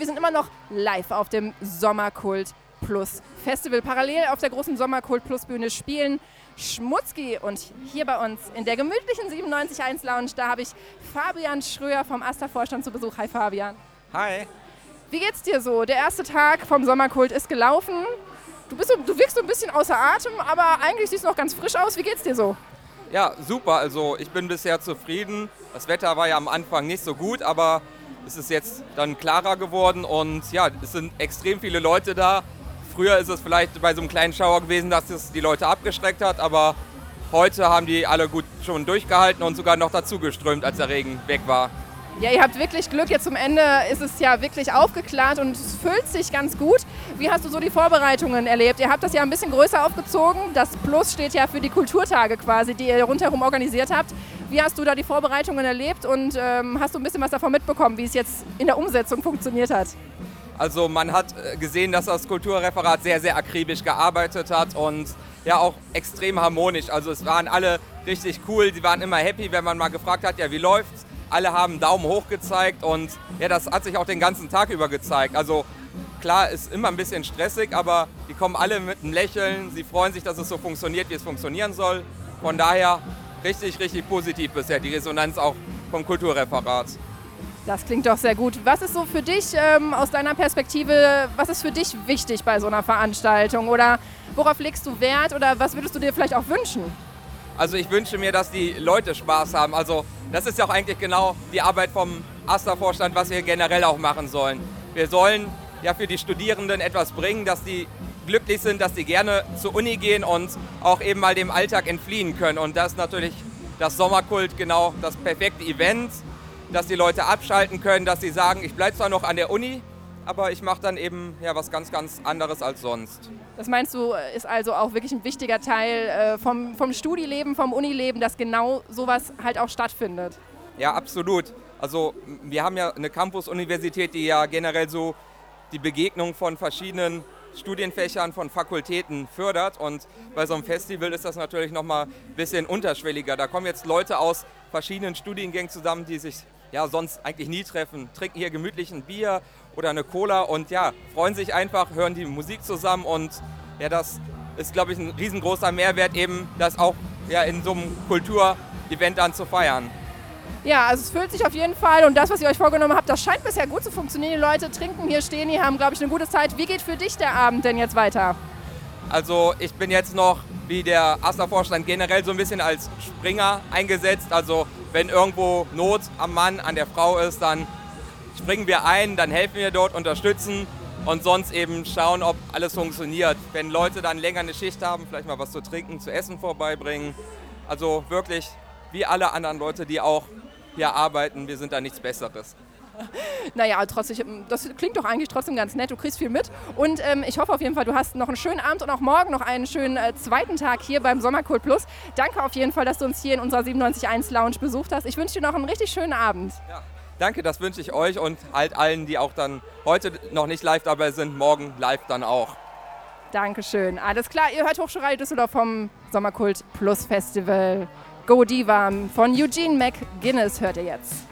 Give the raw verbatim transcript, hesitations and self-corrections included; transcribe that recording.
Wir sind immer noch live auf dem Sommerkult Plus Festival. Parallel auf der großen Sommerkult Plus Bühne spielen Schmutzki und hier bei uns in der gemütlichen siebenundneunzig Komma eins Lounge, da habe ich Fabian Schröer vom AStA-Vorstand zu Besuch. Hi Fabian. Hi. Wie geht's dir so? Der erste Tag vom Sommerkult ist gelaufen. Du, bist so, du wirkst so ein bisschen außer Atem, aber eigentlich siehst du noch ganz frisch aus. Wie geht's dir so? Ja, super. Also ich bin bisher zufrieden. Das Wetter war ja am Anfang nicht so gut, aber es ist jetzt dann klarer geworden und ja, es sind extrem viele Leute da. Früher ist es vielleicht bei so einem kleinen Schauer gewesen, dass es die Leute abgeschreckt hat, aber heute haben die alle gut schon durchgehalten und sogar noch dazu geströmt, als der Regen weg war. Ja, ihr habt wirklich Glück. Jetzt zum Ende ist es ja wirklich aufgeklärt und es füllt sich ganz gut. Wie hast du so die Vorbereitungen erlebt? Ihr habt das ja ein bisschen größer aufgezogen. Das Plus steht ja für die Kulturtage quasi, die ihr rundherum organisiert habt. Wie hast du da die Vorbereitungen erlebt und ähm, hast du ein bisschen was davon mitbekommen, wie es jetzt in der Umsetzung funktioniert hat? Also man hat gesehen, dass das Kulturreferat sehr, sehr akribisch gearbeitet hat und ja auch extrem harmonisch. Also es waren alle richtig cool, sie waren immer happy, wenn man mal gefragt hat, ja wie läuft's? Alle haben Daumen hoch gezeigt und ja, das hat sich auch den ganzen Tag über gezeigt. Also klar, ist immer ein bisschen stressig, aber die kommen alle mit einem Lächeln. Sie freuen sich, dass es so funktioniert, wie es funktionieren soll. Von daher richtig, richtig positiv bisher die Resonanz auch vom Kulturreferat. Das klingt doch sehr gut. Was ist so für dich ähm, aus deiner Perspektive, was ist für dich wichtig bei so einer Veranstaltung? Oder worauf legst du Wert oder was würdest du dir vielleicht auch wünschen? Also ich wünsche mir, dass die Leute Spaß haben. Also das ist ja auch eigentlich genau die Arbeit vom AStA-Vorstand, was wir generell auch machen sollen. Wir sollen ja für die Studierenden etwas bringen, dass die glücklich sind, dass sie gerne zur Uni gehen und auch eben mal dem Alltag entfliehen können. Und das ist natürlich das Sommerkult genau das perfekte Event, dass die Leute abschalten können, dass sie sagen, ich bleibe zwar noch an der Uni, aber ich mache dann eben ja, was ganz, ganz anderes als sonst. Das meinst du, ist also auch wirklich ein wichtiger Teil äh, vom, vom Studieleben, vom Unileben, dass genau sowas halt auch stattfindet? Ja, absolut. Also wir haben ja eine Campus-Universität, die ja generell so die Begegnung von verschiedenen Studienfächern, von Fakultäten fördert. Und bei so einem Festival ist das natürlich nochmal ein bisschen unterschwelliger. Da kommen jetzt Leute aus verschiedenen Studiengängen zusammen, die sich ja sonst eigentlich nie treffen, trinken hier gemütlich ein Bier oder eine Cola und ja, freuen sich einfach, hören die Musik zusammen und ja, das ist, glaube ich, ein riesengroßer Mehrwert eben, das auch ja, in so einem Kulturevent dann zu feiern. Ja, also es füllt sich auf jeden Fall und das, was ihr euch vorgenommen habt, das scheint bisher gut zu funktionieren. Die Leute trinken hier, stehen hier, haben, glaube ich, eine gute Zeit. Wie geht für dich der Abend denn jetzt weiter? Also ich bin jetzt noch, wie der AStA-Vorstand, generell so ein bisschen als Springer eingesetzt. Also wenn irgendwo Not am Mann, an der Frau ist, dann springen wir ein, dann helfen wir dort, unterstützen und sonst eben schauen, ob alles funktioniert. Wenn Leute dann länger eine Schicht haben, vielleicht mal was zu trinken, zu essen vorbeibringen. Also wirklich wie alle anderen Leute, die auch hier arbeiten, wir sind da nichts Besseres. Naja, trotzdem, das klingt doch eigentlich trotzdem ganz nett, du kriegst viel mit und ähm, ich hoffe auf jeden Fall, du hast noch einen schönen Abend und auch morgen noch einen schönen äh, zweiten Tag hier beim Sommerkult Plus. Danke auf jeden Fall, dass du uns hier in unserer siebenundneunzig Komma eins Lounge besucht hast. Ich wünsche dir noch einen richtig schönen Abend. Ja, danke, das wünsche ich euch und halt allen, die auch dann heute noch nicht live dabei sind, morgen live dann auch. Dankeschön, alles klar, ihr hört Hochschulradio Düsseldorf vom Sommerkult Plus Festival. Go Diva von Eugene McGuinness hört ihr jetzt.